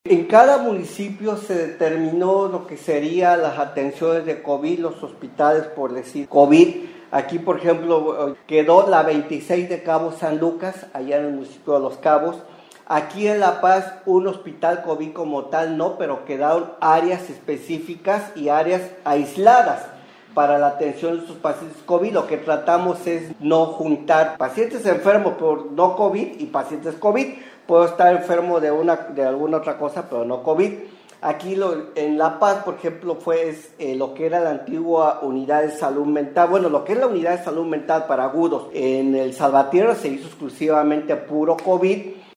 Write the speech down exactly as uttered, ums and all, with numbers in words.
En cada municipio se determinó lo que serían las atenciones de COVID, los hospitales, por decir COVID. Aquí, por ejemplo, quedó la veintiséis de Cabo San Lucas, allá en el municipio de Los Cabos. Aquí en La Paz, un hospital COVID como tal no, pero quedaron áreas específicas y áreas aisladas para la atención de estos pacientes COVID. Lo que tratamos es no juntar pacientes enfermos por no COVID y pacientes COVID. Puedo estar enfermo de, una, de alguna otra cosa, pero no COVID. Aquí lo, en La Paz, por ejemplo, fue es, eh, lo que era la antigua unidad de salud mental. Bueno, lo que es la unidad de salud mental para agudos. En el Salvatierra se hizo exclusivamente puro COVID.